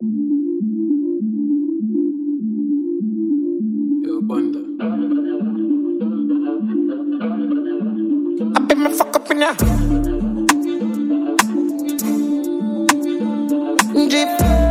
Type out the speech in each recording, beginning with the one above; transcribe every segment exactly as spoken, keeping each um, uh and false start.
Yo, Bunda. I bet me fuck up in ya. Jeep,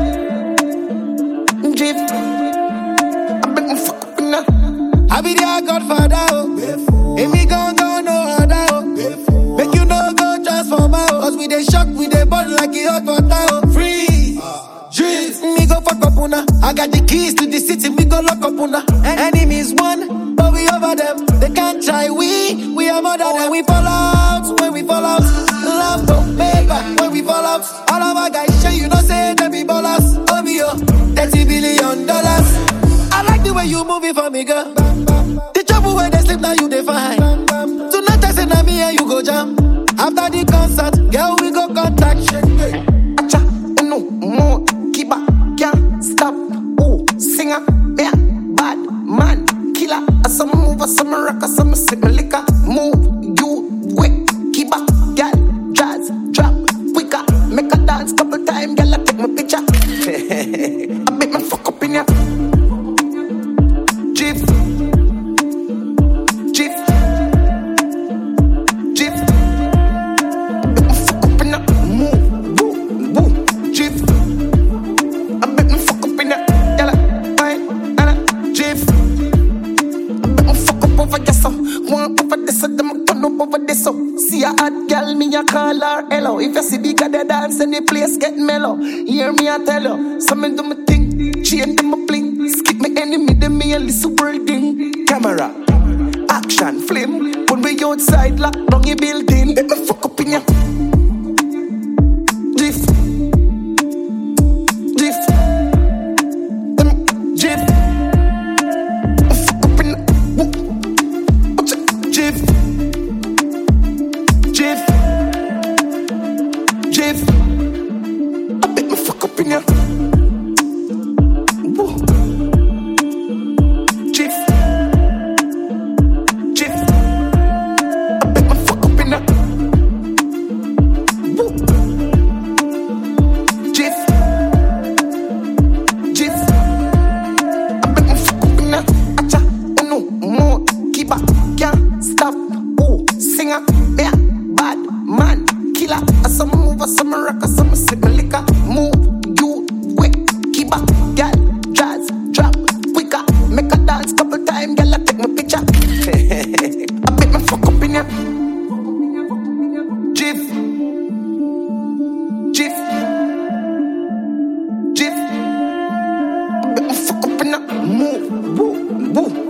Jeep. I bet me fuck up in ya. I be their godfather, oh. If me gon' go no other, oh. Make you no go transform, oh. Cause we dey shock, we dey burn like a hot water, oh. Free, Jeep. Me go fuck up una. I got the keys to the city, me go lock up una. Enemies won, but we over them. They can't try, we, we are more than them. We fall out, when we fall out. Love don't pay back when we fall out. All of our guys show you know say they be ballers. Oh me yo, thirty billion dollars. I like the way you move it for me, girl. The trouble where they sleep now you they find. Tonight I say na me and you go jam. After the concert, girl we go contact. Acha, uno, more, keep up, can't stop. Oh, singer, yeah, bad man, killer. As some move, as some rock, as some sip my liquor. Move, you wait, keep up, girl, jazz, drop, quicker. Make a dance couple times, girl, I take my picture. I make me fuck up in ya. Jeep, Jeep, Jeep. Make me fuck up in ya. Move, boo, boo, Jeep. I make me fuck up in ya. Girl, fine, nana, Jeep. I make me fuck up over this, so one over this, so them turn up over this, so. See a hot girl, me a call her hello. If you see bigger the dance and the place get mellow, hear me I tell you. So me do my thing, chain them a bling. Skip me enemy, them me a little world thing. Camera, action, flame. When we outside, lock down your building. Let me fuck up in ya. Drift, drift, them drift. I fuck up in ya. Woo. Watch it, drift. Jeff, Jeff, I bet me fuck up in ya. Woo. Jeff, Jeff, I bet me fuck up in ya. Woo. Jeff, Jeff, I bet me fuck up in ya. Acha, uno, more, keep up, can't stop. Oh, singer, yeah. Bad man, killer. As some move, as some rock, as some sip my liquor. Move, you wait, keep up, girl, jazz, drop, quicker. Make a dance couple times, girl, I take my picture. I bet me fuck up in ya. Jeff, Jeff, Jeff. I bet me fuck up in ya. Move, woo, woo.